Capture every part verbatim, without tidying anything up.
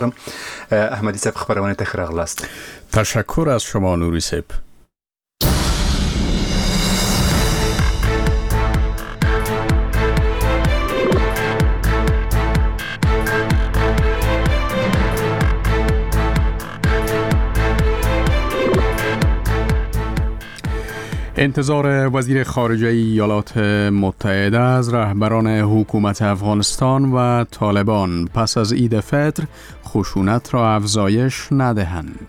احمدی صاحب خبرونه تخرق است. تشکر از شما نوری صاحب. انتظار وزیر خارجه ایالات متحده از رهبران حکومت افغانستان و طالبان پس از عید فطر خشونت را افزایش ندهند.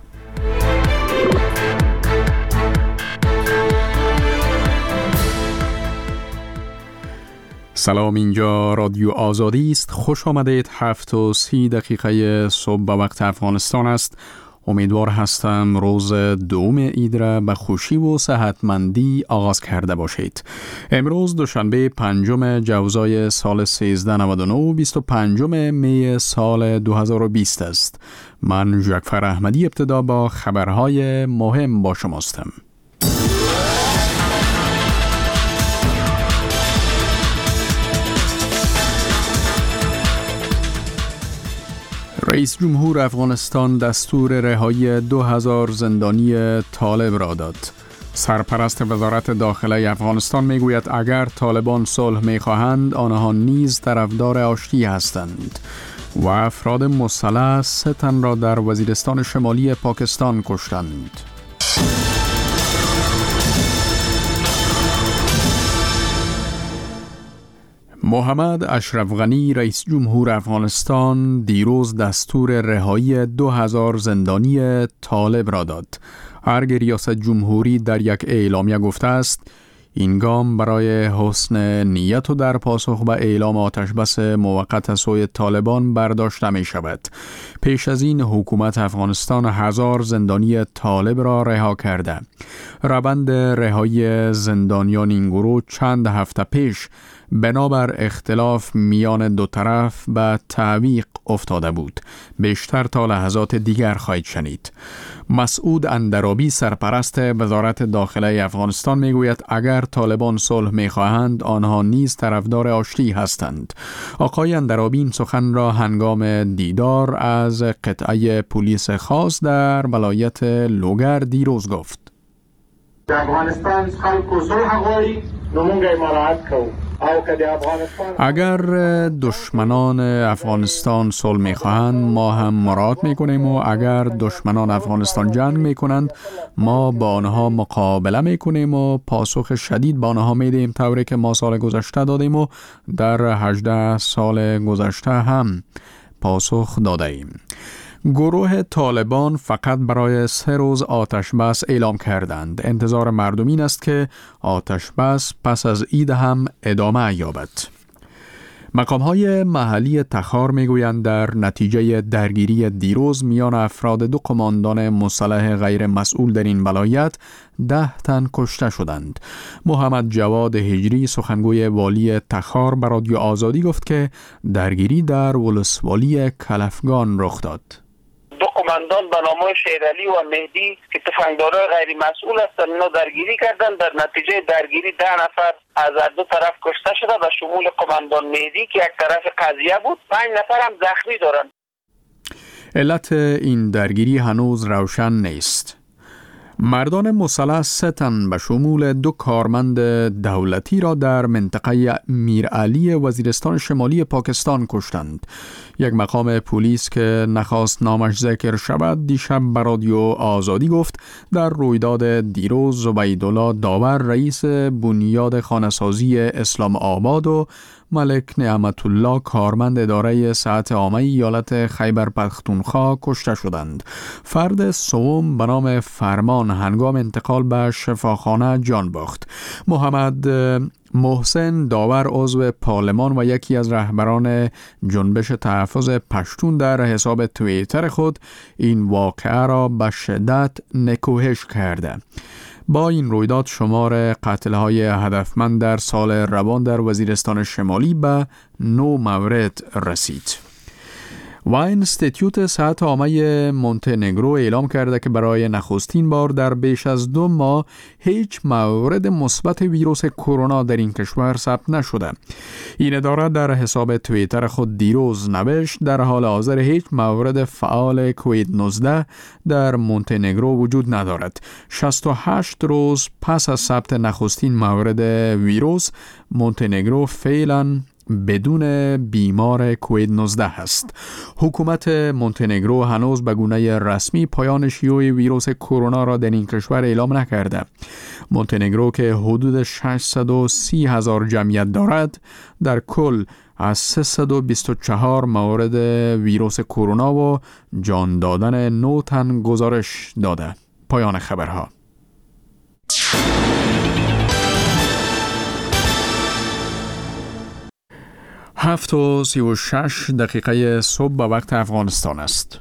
سلام، اینجا رادیو آزادی است. خوش آمدید. هفت و سی دقیقه صبح به وقت افغانستان است. امیدوار هستم روز دوم عید را به خوشی و صحتمندی آغاز کرده باشید. امروز دوشنبه پنجم جوزای سال سیزده نود و نه، بیست و پنجم می سال دو هزار و بیست است. من جعفر احمدی ابتدا با خبرهای مهم با شماستم. رئیس جمهور افغانستان دستور رهایی دو هزار زندانی طالب را داد. سرپرست وزارت داخله افغانستان میگوید اگر طالبان صلح میخواهند آنها نیز طرفدار آشتی هستند. و افراد مسلح سه تن را در وزیرستان شمالی پاکستان کشتند. محمد اشرف غنی رئیس جمهور افغانستان دیروز دستور رهایی دو هزار زندانی طالب را داد. ارگ ریاست جمهوری در یک اعلامیه گفته است این گام برای حسن نیت و در پاسخ به اعلام آتشبس موقت از سوی طالبان برداشته می شود. پیش از این حکومت افغانستان هزار زندانی طالب را رها کرده. روند رهایی زندانیان این گروه چند هفته پیش بنابر اختلاف میان دو طرف به تعویق افتاده بود. بیشتر تا لحظات دیگر خواهید شنید. مسعود اندرابی سرپرست وزارت داخله افغانستان میگوید اگر طالبان صلح میخواهند آنها نیز طرفدار آشتی هستند. آقای اندرابی این سخن را هنگام دیدار از قطعه پلیس خاص در ولایت لوگر دیروز گفت. افغانستان خلکو صلح غواړي نو موږ یې مراعات کوو. اگر دشمنان افغانستان صلح می‌خواهند ما هم مراعات می‌کنیم و اگر دشمنان افغانستان جنگ می‌کنند ما با آنها مقابله می‌کنیم و پاسخ شدید با آنها می‌دهیم، طوری که ما سال گذشته دادیم و در هجده سال گذشته هم پاسخ دادیم. گروه طالبان فقط برای سه روز آتش بس اعلام کردند. انتظار مردم این است که آتش بس پس از عید هم ادامه یابد. مقام‌های محلی تخار میگویند در نتیجه درگیری دیروز میان افراد دو قماندان مسلح غیر مسئول در این ولایت ده تن کشته شدند. محمد جواد هجری سخنگوی والی تخار به رادیو آزادی گفت که درگیری در ولسوالی کلفگان رخ داد. دو قماندان به نام شیرعلی و مهدی که تفنگدارای غیر مسئول هستند اینا درگیری کردند. در نتیجه درگیری ده نفر از هر دو طرف کشته شده و شمول قماندان مهدی که یک طرف قضیه بود، پنج نفر هم زخمی دارند. علت این درگیری هنوز روشن نیست. مردان مسلح سه تن به شمول دو کارمند دولتی را در منطقه میرعلی وزیرستان شمالی پاکستان کشتند. یک مقام پلیس که نخواست نامش ذکر شود دیشب به رادیو آزادی گفت در رویداد دیروز زبیدالله داور رئیس بنیاد خانه‌سازی اسلام آباد و ملک نعمت الله کارمند اداره صحت عامه ایالت خیبر پختونخوا کشته شدند. فرد سوم به نام فرمان هنگام انتقال به شفاخانه جان باخت. محمد محسن داور عضو پارلمان و یکی از رهبران جنبش تحفظ پشتون در حساب توییتر خود این واقعه را به شدت نکوهش کرده. با این رویداد شمار قتل‌های هدفمند در سال روان در وزیرستان شمالی به نو مورد رسید. و اینستیتوت صحت عامه مونتهنگرو اعلام کرده که برای نخستین بار در بیش از دو ماه هیچ مورد مثبت ویروس کرونا در این کشور ثبت نشده. این اداره در حساب توییتر خود دیروز نوشت در حال حاضر هیچ مورد فعال کووید نوزده در مونتهنگرو وجود ندارد. شصت و هشت روز پس از ثبت نخستین مورد ویروس، مونتهنگرو فعلا بدون بیمار کووید نوزده است. حکومت مونتهنگرو هنوز به گونه رسمی پایان شیوع ویروس کرونا را در این کشور اعلام نکرده. مونتهنگرو که حدود ششصد و سی هزار جمعیت دارد، در کل از سیصد و بیست و چهار مورد ویروس کرونا و جان دادن نه تن گزارش داده. پایان خبرها. هفت و سی و شش دقیقه صبح به وقت افغانستان است.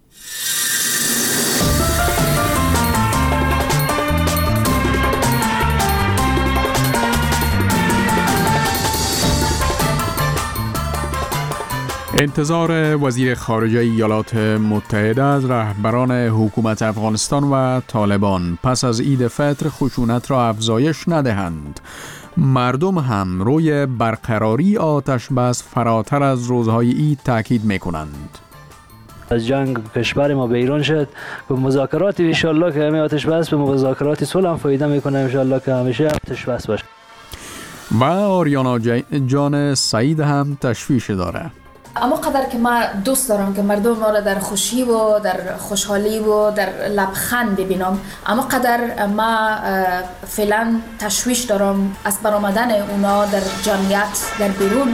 انتظار وزیر خارجه ایالات متحده از رهبران حکومت افغانستان و طالبان پس از عید فطر خشونت را افزایش ندهند. مردم هم روی برقراری آتش بس فراتر از روزهای عید تاکید میکنند. از جنگ کشور ما به ایران شد، به مذاکرات ان شاء الله که همه آتش بس به مذاکرات صلح هم فایده میکنه ان شاء الله که همیشه آتش بس باشه. و آریانا جان سعید هم تشویش داره. اما قدر که ما دوست دارم که مردم ما را در خوشی و در خوشحالی و در لبخند ببینم، اما قدر ما فعلا تشویش دارم از برآمدن اونا در جمعیت در بیرون.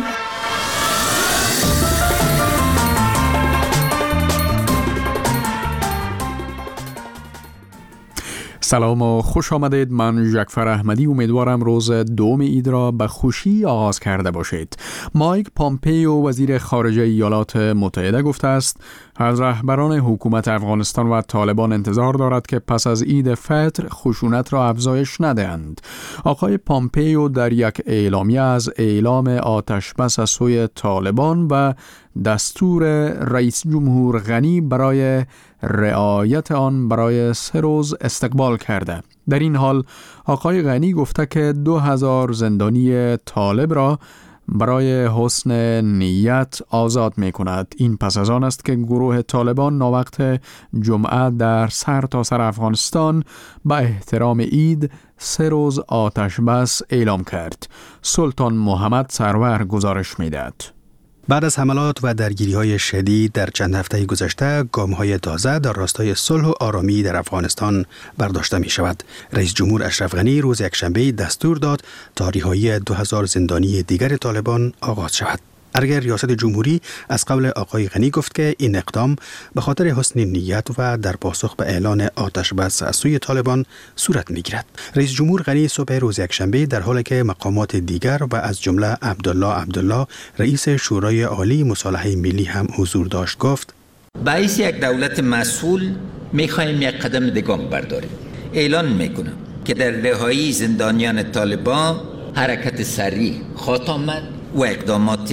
سلام و خوش آمدید. من جعفر احمدی. امیدوارم روز دوم عید را به خوشی آغاز کرده باشید. مایک پامپیو وزیر خارجه ایالات متحده گفته است از رهبران حکومت افغانستان و طالبان انتظار دارد که پس از عید فطر خشونت را افزایش ندهند. آقای پامپیو در یک اعلامیه از اعلام آتش بس از سوی طالبان و دستور رئیس جمهور غنی برای رعایت آن برای سه روز استقبال کرده. در این حال آقای غنی گفته که دو هزار زندانی طالب را برای حسن نیت آزاد می کند. این پس از آن است که گروه طالبان ناوقت جمعه در سر تا سر افغانستان به احترام عید سه روز آتش بس اعلام کرد. سلطان محمد سرور گزارش می دهد. بعد از حملات و درگیری‌های شدید در چند هفته گذشته، گام‌های تازه در راستای صلح و آرامی در افغانستان برداشته می‌شود. رئیس جمهور اشرف غنی روز یکشنبه دستور داد تا رهایی دو هزار زندانی دیگر طالبان آغاز شود. ارگه ریاست جمهوری از قول آقای غنی گفت که این اقدام به خاطر حسن نیت و در پاسخ به اعلان آتش بس از سوی طالبان صورت می‌گیرد. رئیس جمهور غنی صبح روز یکشنبه در حالی که مقامات دیگر و از جمله عبدالله عبدالله رئیس شورای عالی مصالحه ملی هم حضور داشت گفت: باعث یک دولت مسئول می‌خواهیم یک قدم دیگه برداریم. اعلان می‌کنم که در رهایی زندانیان طالبان حرکت سریع خواهد آمد و اقدامات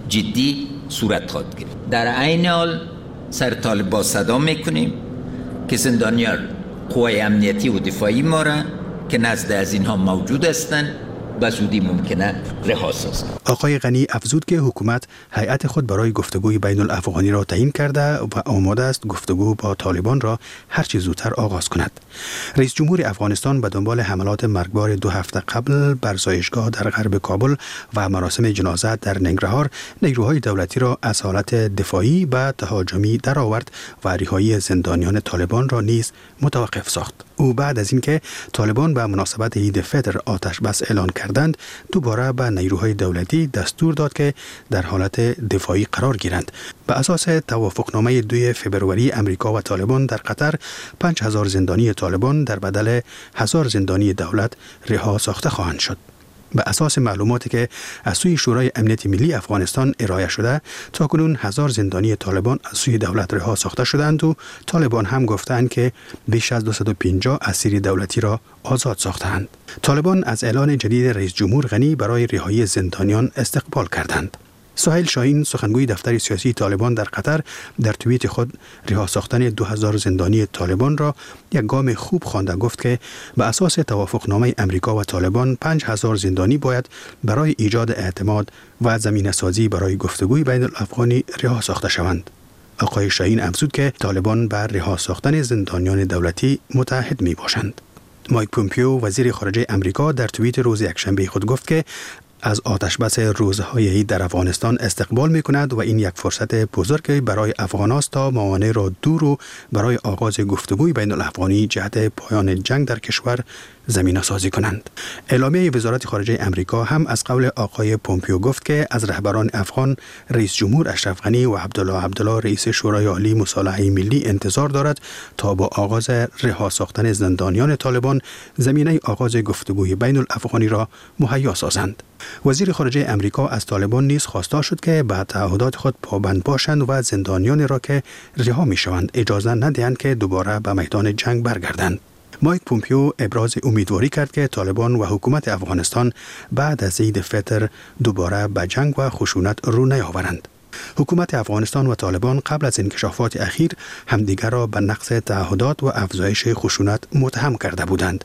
جدی صورت خواهد گرفت. در عین حال سر طالبان صدا میکنیم که زندانیان قوای امنیتی و دفاعی ما را که نزد از اینها موجود هستند به زودی ممکنه رها سازند. آقای غنی افزود که حکومت هیئت خود برای گفتگوی بین الافغانی را تعیین کرده و آماده است گفتگو با طالبان را هر چه زودتر آغاز کند. رئیس جمهور افغانستان به دنبال حملات مرگبار دو هفته قبل بر زایشگاه در غرب کابل و مراسم جنازه در ننگرهار، نیروهای دولتی را از حالت دفاعی به تهاجمی درآورد و رهایی زندانیان طالبان را نیز متوقف ساخت. او بعد از اینکه طالبان به مناسبت عید فطر آتش بس اعلان کردند، دوباره به نیروهای دولتی دستور داد که در حالت دفاعی قرار گیرند. به اساس توافقنامه دو فوریه امریکا و طالبان در قطر، پنج هزار زندانی طالبان در بدل هزار زندانی دولت رها ساخته خواهند شد. به اساس معلوماتی که از سوی شورای امنیت ملی افغانستان ارائه شده، تاکنون هزار زندانی طالبان از سوی دولت رها ساخته شدند و طالبان هم گفتند که بیش از دویست و پنجاه اسیر دولتی را آزاد ساختند. طالبان از اعلان جدید رئیس جمهور غنی برای رهایی زندانیان استقبال کردند. سهیل شاهین سخنگوی دفتر سیاسی طالبان در قطر در توییت خود رها ساختن دو هزار زندانی طالبان را یک گام خوب خوانده گفت که به اساس توافقنامه امریکا و طالبان پنج هزار زندانی باید برای ایجاد اعتماد و زمینه‌سازی برای گفتگوی بین الافغانی رها ساخته شوند. آقای شاهین افزود که طالبان بر رها ساختن زندانیان دولتی متعهد می باشند. مایک پومپیو وزیر خارجه امریکا در توییت روز یکشنبه خود گفت که از آتش بس روزهای عید در افغانستان استقبال می کند و این یک فرصت بزرگ برای افغان است تا موانع را دور و برای آغاز گفتگوی بین الافغانی جهت پایان جنگ در کشور زمینه سازی کنند. اعلامیه وزارت خارجه امریکا هم از قول آقای پومپیو گفت که از رهبران افغان رئیس جمهور اشرف غنی و عبدالله عبدالله رئیس شورای عالی مصالحه ملی انتظار دارد تا با آغاز رها ساختن زندانیان طالبان زمینه آغاز گفتگوی بین الافغانی را مهیا سازند. وزیر خارجه امریکا از طالبان نیز خواسته شد که به تعهدات خود پابند باشند و زندانیان را که رها می‌شوند اجازه ندهند که دوباره به میدان جنگ برگردند. مایک پومپیو ابراز امیدواری کرد که طالبان و حکومت افغانستان بعد از عید فطر دوباره به جنگ و خشونت رو نیاورند. حکومت افغانستان و طالبان قبل از انکشافات اخیر همدیگر را به نقض تعهدات و افزایش خشونت متهم کرده بودند.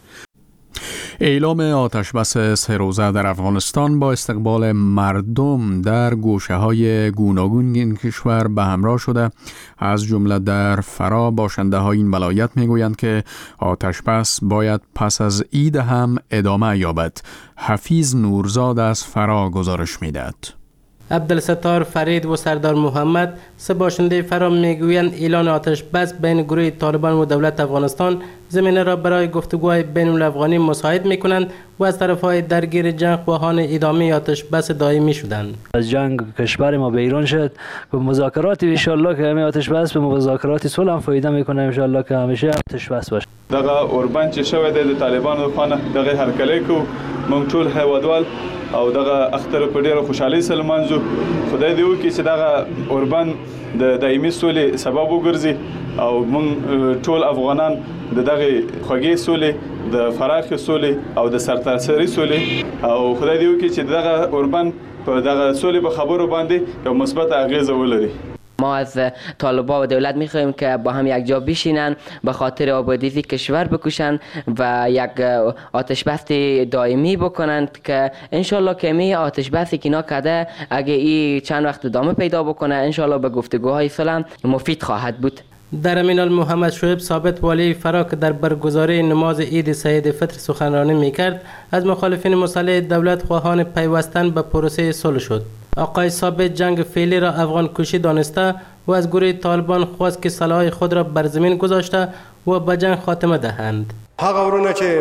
اعلام آتش بس سه روزه در افغانستان با استقبال مردم در گوشه‌های گوناگون این کشور به همراه شده. از جمله در فرا باشنده های این ولایت میگویند که آتش بس باید پس از عید هم ادامه یابد. حفیظ نورزاد از فرا گزارش میدهد. عبدالستار فرید و سردار محمد سه باشنده فرا میگویند اعلان آتش بس بین گروه طالبان و دولت افغانستان زمینه را برای گفتگوهای بین الافغانی مساعد میکنند و از طرفهای درگیر جنگ خواهان ادامه آتش بس دائمی شدند. از جنگ کشور ما به ایران شد به مذاکرات ان شاء الله که همین آتش بس به مذاکرات صلح هم فایده میکنه ان شاء الله که همیشه آتش بس باشه. دغه اوربان چې شوی د طالبانو خانه دغه هرکلی کو مونږ ټول هیوادوال او دغه اختر په ډیره خوشحالي سره لمانځو. خدای دې وکړي چې دغه اوربان د دایمي سولې سبب وګرځي او مونږ ټول افغانان د دغه خوږې سولې د فراخ سولې او د سرتاسري سولې او خدای دې وکړي چې دغه اوربان په دغه سولې به خبرو باندې یو مثبت اغیزه ولري. ما از طالبان و دولت میخواهیم که با هم یک جا بشینن به خاطر آبادی کشور بکشن و یک آتش بس دائمی بکنند که انشالله که می آتش بسی که اینا کرده اگه این چند وقت ادامه پیدا بکنه انشالله به گفتگوهای صلح مفید خواهد بود. در همین حال محمد شعیب ثابت والی فرا که در برگزاری نماز عید سعید فطر سخنرانی میکرد از مخالفین مسلح دولت خواهان پیوستن به پروسه صلح شد. آقای ثابت جنگ فعلی را افغان کشی دانسته و از گروه طالبان خواست که سلاح خود را بر زمین گذاشته و به جنگ خاتمه دهند. هغه ورونه چې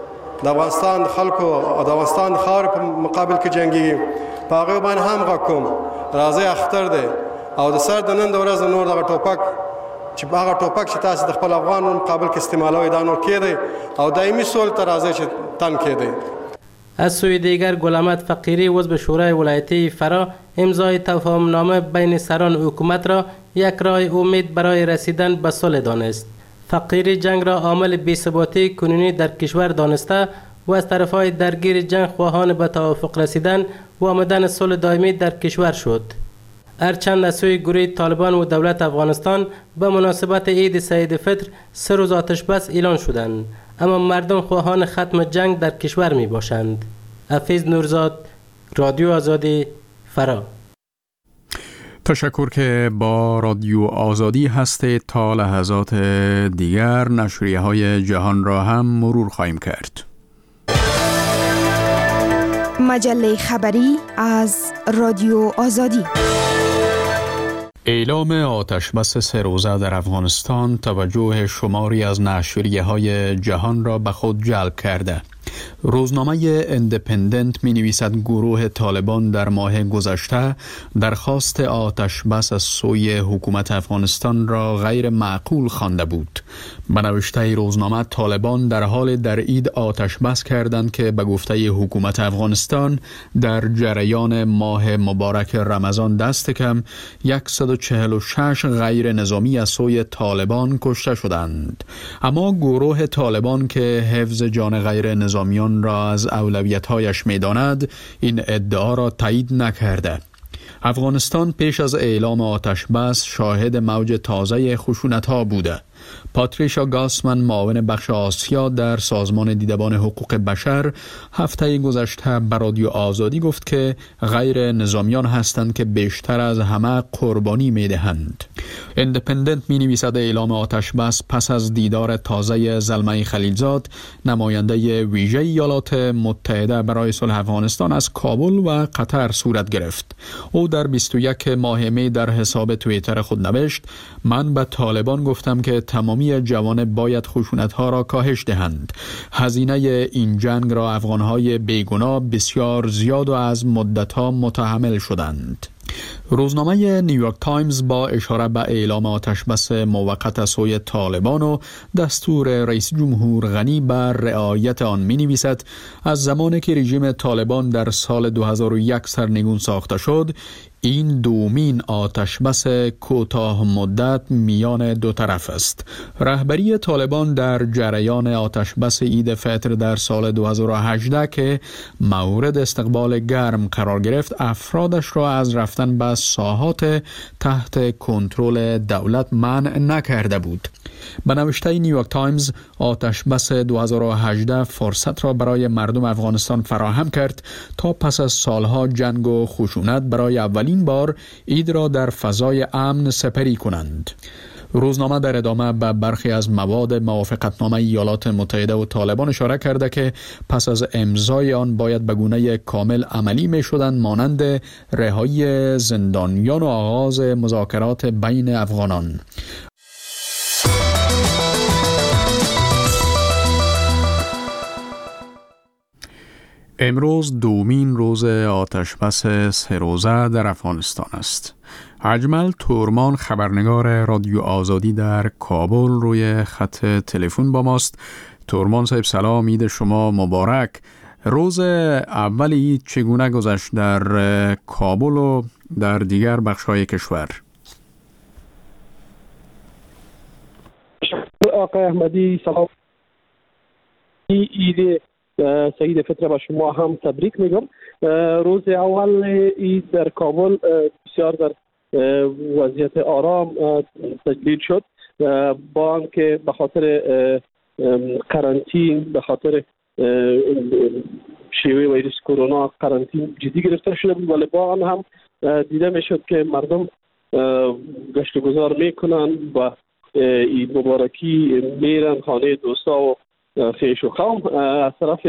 د افغانستان خلکو او د افغانستان خاور په مقابل کې جنگي په هغه باندې هم غږ کوم راځي اختر دی او د سر د نن د ورځې نور دغه ټوپک چې هغه ټوپک چې تاسو د خپل افغان مقابل کې استعمالوي دا نور کېدی او دایمي سول ته راځي چې تن کېدی. از سوی دیگر گل احمد فقیری عضو شورای ولایتی فرا امضای تفاهم نامه بین سران حکومت را یک راه امید برای رسیدن به صلح دانست. فقیری جنگ را عامل بی‌ثباتی کنونی در کشور دانسته و از طرفهای درگیر جنگ خواهان به توافق رسیدن و آمدن صلح دائمی در کشور شد. هرچند از سوی گروه طالبان و دولت افغانستان به مناسبت عید سعید فطر سه روز آتش بس اعلان شدند، اما مردم خواهان ختم جنگ در کشور می باشند. حفیظ نورزاد، رادیو آزادی، فرا. تشکر که با رادیو آزادی هستید. تا لحظات دیگر نشریه های جهان را هم مرور خواهیم کرد. مجله خبری از رادیو آزادی. اعلام آتش بس سه روزه در افغانستان توجه شماری از نشریه های جهان را به خود جلب کرده. روزنامه اندپندنت می نویسد گروه طالبان در ماه گذشته درخواست آتش بس از سوی حکومت افغانستان را غیر معقول خوانده بود. به نوشته روزنامه طالبان در حال در عید آتش بس کردند که به گفته حکومت افغانستان در جریان ماه مبارک رمضان دست کم صد و چهل و شش غیر نظامی از سوی طالبان کشته شدند. اما گروه طالبان که حفظ جان غیر نظامیان را از اولویت‌هایش می‌داند این ادعا را تایید نکرده. افغانستان پیش از اعلام آتش بس شاهد موج تازه خشونت‌ها بوده. پاتریشا گاسمن، معاون بخش آسیا در سازمان دیدبان حقوق بشر، هفته گذشته به رادیو آزادی گفت که غیر نظامیان هستند که بیشتر از همه قربانی می‌دهند. اندپندنت می‌نویسد اعلام آتش بس پس از دیدار تازه زلمه خلیلزاد، نماینده ویژه ایالات متحده برای صلح افغانستان، از کابل و قطر صورت گرفت. او در بیست و یک ماه می در حساب توییتر خود نوشت: من به طالبان گفتم که تمامی جوانب باید خشونت‌ها را کاهش دهند. هزینه این جنگ را افغان‌های بیگناه بسیار زیاد و از مدت‌ها متحمل شدند. روزنامه نیویورک تایمز با اشاره به اعلام آتش بس موقت از سوی طالبان و دستور رئیس جمهور غنی بر رعایت آن می نویسد: از زمانی که رژیم طالبان در سال دو هزار و یک سرنگون ساخته شد، این دومین آتش بس کوتاه مدت میان دو طرف است. رهبری طالبان در جریان آتش بس عید فطر در سال دو هزار و هجده که مورد استقبال گرم قرار گرفت، افرادش را از رفتن به ساحات تحت کنترل دولت منع نکرده بود. به نوشته نیویورک تایمز، آتش بس دو هزار و هجده فرصت را برای مردم افغانستان فراهم کرد تا پس از سالها جنگ و خشونت برای اولین بار عید را در فضای امن سپری کنند. روزنامه در ادامه به برخی از مواد موافقتنامه ایالات متحده و طالبان اشاره کرده که پس از امضای آن باید به گونه کامل عملی می شدند، مانند رهایی زندانیان و آغاز مذاکرات بین افغانان. امروز دومین روز آتش بس سه روزه در افغانستان است. اجمل تورمان، خبرنگار رادیو آزادی در کابل، روی خط تلفن با ماست. تورمان صاحب سلام، عید شما مبارک. روز اول عید چگونه گذشت در کابل و در دیگر بخش‌های کشور؟ آقای احمدی سلام. عید سعید فطر به شما هم تبریک میگم. روز اول عید در کابل بسیار در وضعیت آرام تجلیل شد، با آنکه به خاطر قرنطین، به خاطر شیوه ویروس کرونا قرنطین جدی گرفته شده بود، ولی با آن هم دیده میشد که مردم گشت و گذار میکنن و عید مبارکی میرن خانه دوستا و خیش و قوم. از طرف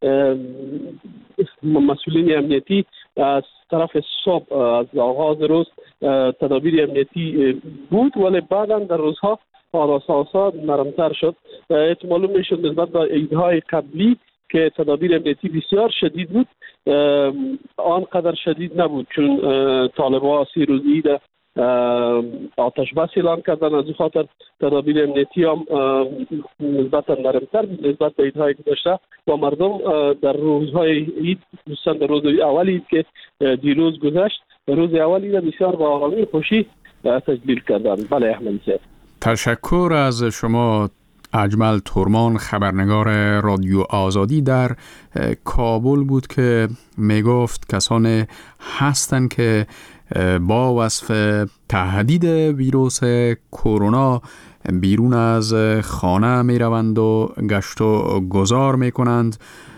مسئولین امنیتی از طرف صبح از آغاز روز تدابیر امنیتی بود، ولی بعدا در روزها آراسا نرمتر شد. معلوم میشد نسبت به عیدهای قبلی که تدابیر امنیتی بسیار شدید بود، آنقدر شدید نبود، چون طالبان سی روز عید آتش بس اعلان کردن. از این خاطر تدابیر امنیتی هم نسبتا نرمتر بود نسبت به عیدهای گذشته و مردم در روزهای عید، خصوصا در روز اول عید که دیروز گذشت، روز اول عید بسیار با آرامی خوشی تجلیل کردن. بله احمدی صاحب. تشکر از شما اجمل تورمان، خبرنگار رادیو آزادی در کابل بود که میگفت کسانی هستند که با وصف تهدید ویروس کرونا بیرون از خانه می روند و گشت و گذار می کنند.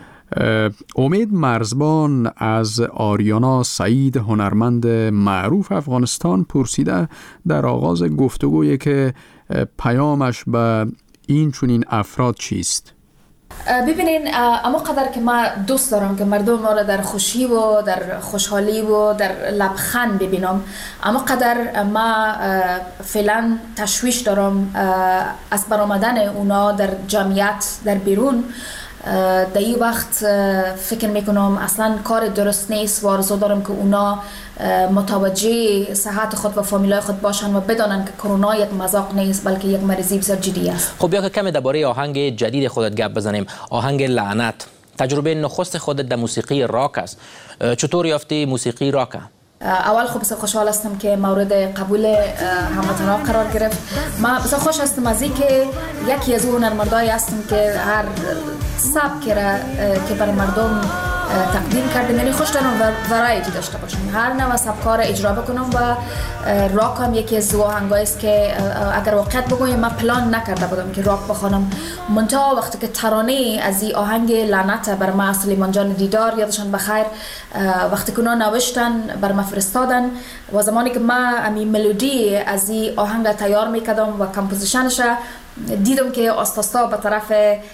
امید مرزبان از آریانا سعید، هنرمند معروف افغانستان، پرسیده در آغاز گفتگویی که پیامش به این چونین افراد چیست؟ ببینین، اما قدر که ما دوست دارم که مردم ما را در خوشی و در خوشحالی و در لبخند ببینم، اما قدر ما فعلا تشویش دارم از برآمدن اونا در جمعیت در بیرون. در این وقت فکر میکنم اصلا کار درست نیست و آرزو دارم که اونا متوجه صحت خود و فامیلای خود باشن و بدانن که کرونا یک مذاق نیست بلکه یک مریضی بسیار جدی است. خب بیا که کمی درباره آهنگ جدید خودت گپ بزنیم، آهنگ لعنت. تجربه نخست خودت در موسیقی راک است. چطور یافتی موسیقی راک؟ اول خب بسیار خوشحال هستم که مورد قبول هموطنان قرار گرفت. ما بسیار خوش هستم از این که یکی از اون هنرمندایی هستم که هر سبکی را که برای مردم تقدیم کردیم. یعنی خوش دارم ورایتی داشته باشم، هر نوع سبکار اجرا بکنم و راک هم یکی از آهنگایی است که اگر واقعیت بگویم من پلان نکرده بودم که راک بخوانم، منتها وقتی که ترانه از این آهنگ لعنت بر ما سلیمان جان دیدار یادشان بخیر وقتی که اونا نوشتن بر ما فرستادن و زمانی که من امی ملودی از این آهنگ تیار میکردم و کمپوزیشنش دیدم که آستاستا به طرف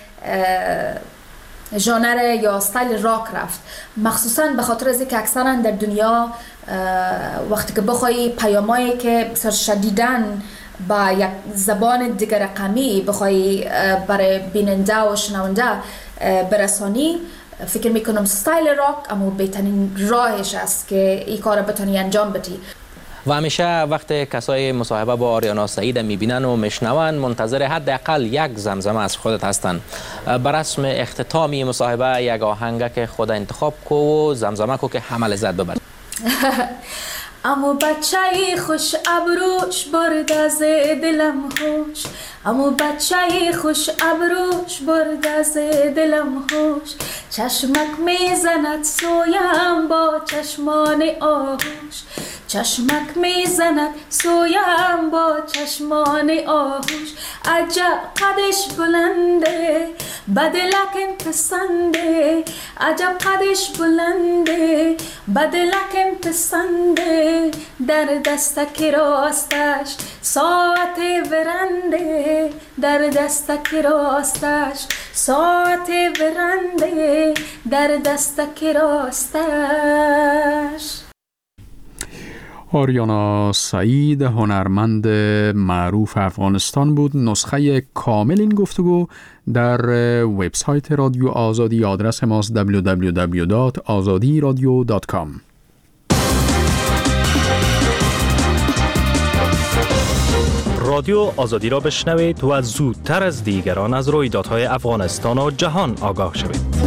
ژانر یا استایل راک رفت، مخصوصا به خاطر از اینکه اکثرا در دنیا وقتی که بخوای پیامایی که بسیار شدیدن با یک زبان دیگر رقمی بخوای برای بیننده و شنونده برسانی، فکر میکنم استایل راک اما بهترین راهش است که این کار بتونی انجام بدی. و همیشه وقت کسای مصاحبه با آریانا سعید میبینن و میشنون منتظر حداقل یک زمزمه از خودت هستن. بر رسم اختتامی مصاحبه یک آهنگ که خود انتخاب کو و زمزمه کو که همه لذت ببرن. امو بچه خوش ابروش برد از دلم خوش، امو بچه خوش ابروش برد از دلم خوش، چشمک میزند سویم با چشمان آهوش، چشمک میزند سویم با چشمان آهوش، عجب قدش بلنده بدلکم پسنده، عجب قدش بلنده بدلکم پسنده، در دستک راستش ساعت ورنده، در دستک راستش ساعت ورنده، در دستک راستش. آریانا سعید هنرمند معروف افغانستان بود. نسخه کامل این گفتگو در وبسایت رادیو آزادی، آدرس ماست دبلیو دبلیو دبلیو دات آزادی رادیو دات کام. رادیو آزادی را بشنوید و زودتر از دیگران از رویدادهای افغانستان و جهان آگاه شوید.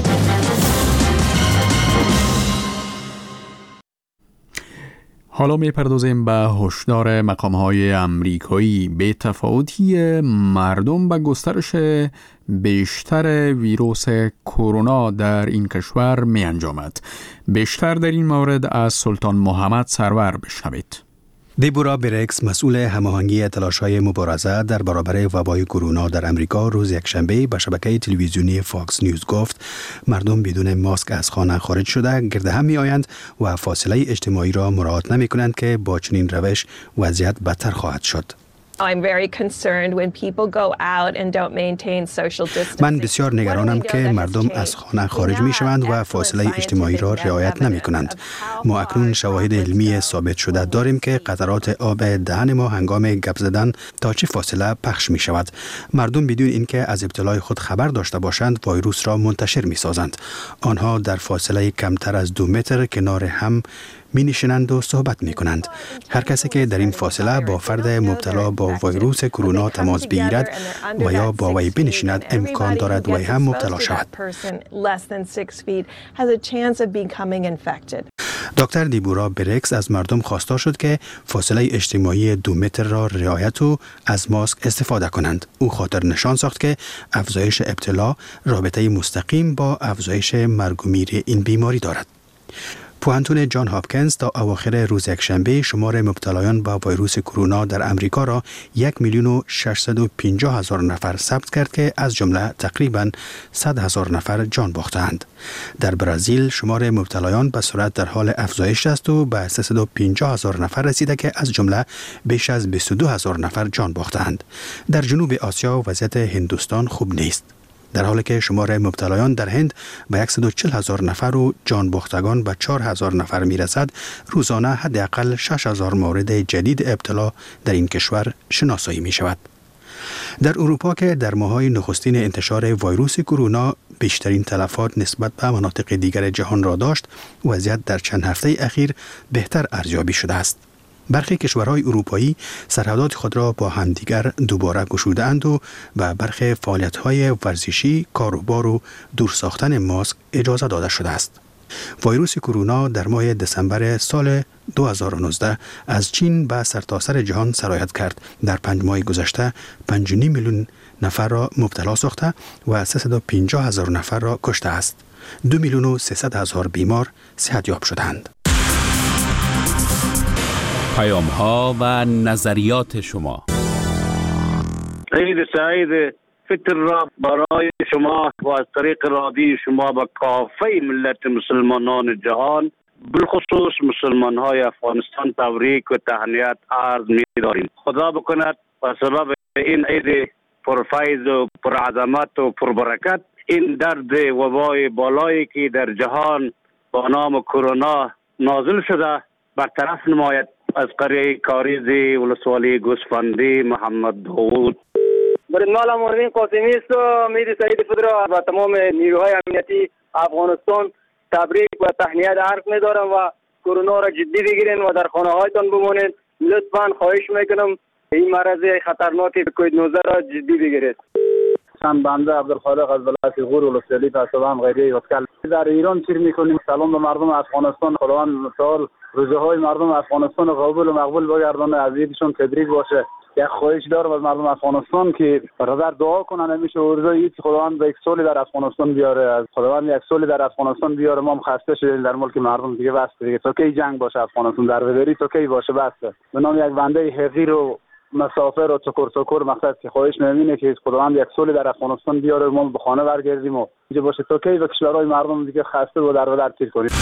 حالا میپردازیم به هشدار مقام‌های امریکایی. به تفاوتی مردم به گسترش بیشتر ویروس کرونا در این کشور می انجامد. بیشتر در این مورد از سلطان محمد سرور بشنوید. دیبورا برکس، مسئول هماهنگی تلاش‌های مبارزه در برابر وبای کرونا در امریکا، روز یکشنبه به شبکه تلویزیونی فاکس نیوز گفت مردم بدون ماسک از خانه خارج شده گرد هم می‌آیند و فاصله اجتماعی را مراعات نمی‌کنند که با چنین روش وضعیت بدتر خواهد شد. I'm very concerned when people go out and don't maintain social distancing. من بسیار نگرانم که مردم از خانه خارج می شوند و فاصله اجتماعی را رعایت نمی کنند. ما اکنون شواهد علمی ثابت شده داریم که قطرات آب دهن ما هنگام گپ زدن تا چه فاصله پخش می شود. مردم بدون اینکه از ابتلای خود خبر داشته باشند ویروس را منتشر می سازند. آنها در فاصله کمتر از دو متر کنار هم می نشینند و صحبت می کنند. هر کسی که در این فاصله با فرد مبتلا با ویروس کرونا تماس بگیرد و یا با وی بنشیند امکان دارد وی هم مبتلا شود. دکتر دیبورا برکس از مردم خواسته شد که فاصله اجتماعی دو متر را رعایت و از ماسک استفاده کنند. او خاطر نشان ساخت که افزایش ابتلا رابطه مستقیم با افزایش مرگ و میر این بیماری دارد. پوهنتون جان هاپکینز تا اواخر روز یکشنبه شمار مبتلایان با ویروس کرونا در امریکا را یک میلیون و ششصد و پنجاه هزار نفر ثبت کرد که از جمله تقریباً صد هزار نفر جان باختند. در برزیل شمار مبتلایان به سرعت در حال افزایش است و به سیصد و پنجاه هزار نفر رسیده که از جمله بیش از بیست و دو هزار نفر جان باختند. در جنوب آسیا وضعیت هندوستان خوب نیست، در حالی که شمار مبتلایان در هند به صد و چهل هزار نفر و جان باختگان به چهار هزار نفر می رسد. روزانه حداقل شش هزار مورد جدید ابتلا در این کشور شناسایی می شود. در اروپا که در ماه‌های نخستین انتشار ویروس کرونا بیشترین تلفات نسبت به مناطق دیگر جهان را داشت، وضعیت در چند هفته اخیر بهتر ارزیابی شده است. برخی کشورهای اروپایی سرحدات خود را با همدیگر دوباره گشوده‌اند و به برخی فعالیت‌های ورزشی، کاروبار و دور ساختن ماسک اجازه داده شده است. ویروس کرونا در ماه دسامبر سال دو هزار و نوزده از چین به سرتاسر جهان سرایت کرد. در پنج ماه گذشته پنج و نیم میلیون نفر را مبتلا ساخته و سیصد و پنجاه هزار نفر را کشته است. دو میلیون و سیصد هزار بیمار صحتیاب شدند. پیام ها و نظریات شما. عید سعید فطر را برای شما و از طریق رادیو شما به کافه ملت مسلمانان جهان بالخصوص مسلمان های افغانستان تبریک و تهنیت عرض می داریم. خدا بکند و سبب این عید پرفیض و پرعظمت و پربرکت این درد وبای بالایی که در جهان با نام کرونا نازل شده برطرف نماید. از قریه کاریزی ولسوالی گوسفندی محمد داوود. برنامه مورین قاسمی است و امید سعید فطر و تمام نیروهای امنیتی افغانستان تبریک و تهنیت عرض می‌دارم و کرونا را جدی بگیرین و در خانه هایتان بمانید. لطفاً خواهش میکنم این مرض خطرناک کووید نوزده را جدی بگیرید. من بنده عبدالخالق از ولایت غور ولسوالی پسابام غیره وکل در ایران چیر میکنیم. سلام به مردم افغانستان. خداوند متعال روزه های مردم افغانستان قبول و مقبول بگردانه، از عیدشون تبریک باشه. یک خواهش دارم از مردم افغانستان که برادر دعا کنن همیشه روزه عید خداوند یک سالی در افغانستان بیاره، از خداوند یک سالی در افغانستان بیاره. ما هم خسته شدیم در ملک مردم دیگه، بس دیگه تا کی جنگ باشه افغانستان در وبری تا کی باشه بس. به نام یک بنده حقیر و مسافر و تکر تکر مقصد که خواهش می‌بینه که خداوند یک سالی در افغانستان بیاره، ما به خانه برگردیم و اینجا باشه تا کی و کشورهای مردم دیگه خسته و در بدر تیر کنیم.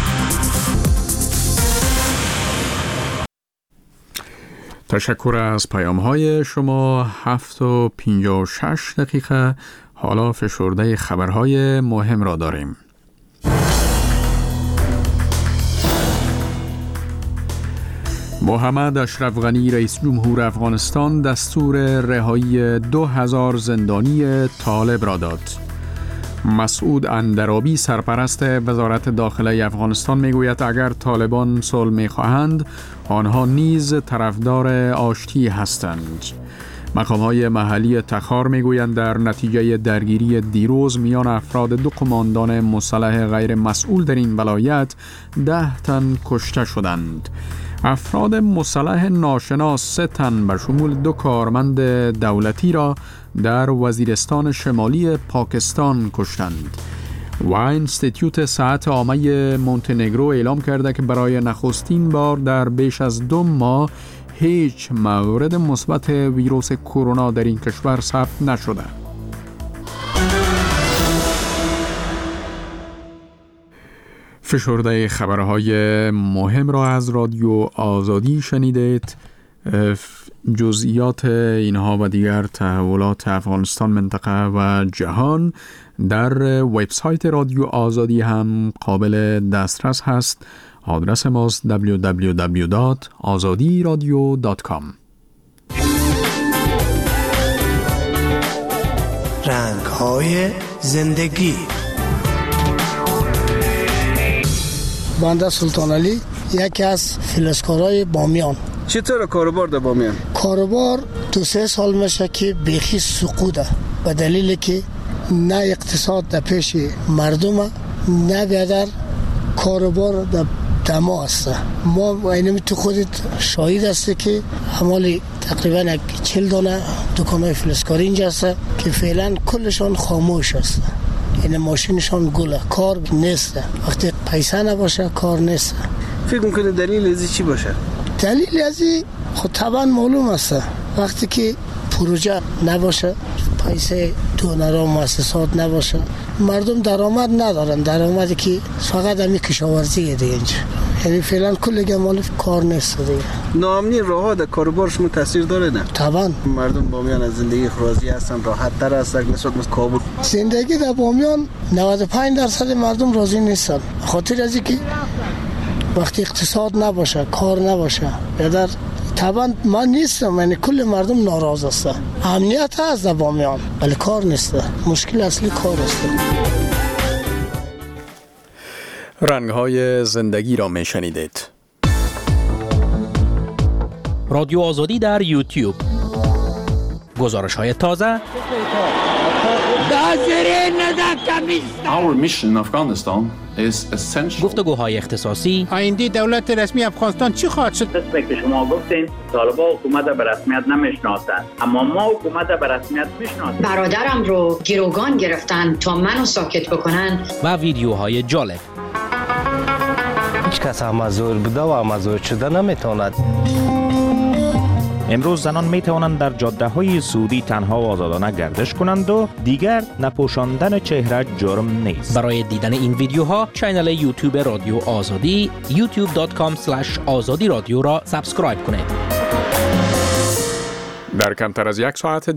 تشکر از پیام های شما. هفت و پنجاه و شش دقیقه. حالا فشرده خبرهای مهم را داریم. محمد اشرف غنی رئیس جمهور افغانستان دستور رهایی دو هزار زندانی طالب را داد. مسعود اندرابی سرپرست وزارت داخله افغانستان میگوید اگر طالبان صلح میخواهند آنها نیز طرفدار آشتی هستند. مقام‌های محلی تخار میگویند در نتیجه درگیری دیروز میان افراد دو قماندان مسلح غیر مسئول در این ولایت ده تن کشته شدند. افراد مسلح ناشناس سه تن به شمول دو کارمند دولتی را در وزیرستان شمالی پاکستان کشتند. و اینستیتوت صحت عامه مونتنگرو اعلام کرده که برای نخستین بار در بیش از دو ماه هیچ مورد مثبت ویروس کرونا در این کشور ثبت نشده. فشرده خبرهای مهم را از رادیو آزادی شنیدید. جزئیات اینها و دیگر تحولات افغانستان، منطقه و جهان در وبسایت رادیو آزادی هم قابل دسترس هست. آدرس ماست دبلیو دبلیو دبلیو دات آزادی رادیو دات کام. رنگ‌های زندگی. بنده سلطان علی، یکی از فلزکارهای بامیان. چطور کاروبار در بامیان؟ کاروبار دو سه سال میشه که بیخی سقوطه، به دلیل که نه اقتصاد در پیش مردم، نه بیادر کاروبار در دما است. ما اینمی تو خودت شاهد هستی که حمالی تقریبا چل دانه دکانهای فلزکاری اینجا هست که فعلا کلشان خاموش است. این ماشینشان گله، کار نیست. وقتی پیسه نباشه کار نیست. فکر میکنی دلیل ازی چی باشه؟ دلیل ازی خود طبعا معلوم است. وقتی که پروژه نباشه، پیسه دونرها مؤسسات نباشه، مردم درآمد ندارن. درآمدی که فقط همین کشاورزی دیگه اینجا، یعنی فعلا کل گمال کار نیست دیگه. ناامنی راه در کاروبار شما تاثیر داره نه؟ طبعا. مردم بامیان از زندگی راضی هستن، راحت تر هستن نسبت به کابل. زندگی در بامیان نود و پنج درصد مردم راضی نیستن، خاطر از اینکه وقتی اقتصاد نباشه، کار نباشه، یا طبعا من نیستم، یعنی کل مردم ناراض هستن. امنیت هست در بامیان ولی کار نیست. مشکل اصلی کار است. رنگ‌های زندگی را میشنیدید. رادیو آزادی در یوتیوب. گزارش‌های تازه، Our mission in Afghanistan is essential. گفتگوهای اختصاصی. آینده دولت رسمی افغانستان چی خواهد شد؟ مثل که شما گفتین طالبان حکومت به رسمیت نمیشناسند، اما ما حکومت به رسمیت میشناسیم. برادرم رو گروگان گرفتن تا منو ساکت بکنن. و ویدیوهای جالب. هیچ کس مزور بوده و مزور شده نمیتواند. امروز زنان می توانند در جاده های سعودی تنها و آزادانه گردش کنند و دیگر نپوشاندن چهره جرم نیست. برای دیدن این ویدیوها چینل یوتیوب رادیو آزادی یوتیوب دات کام اسلش آزادی رادیو را سابسکرایب کنید. در کمتر از یک ساعت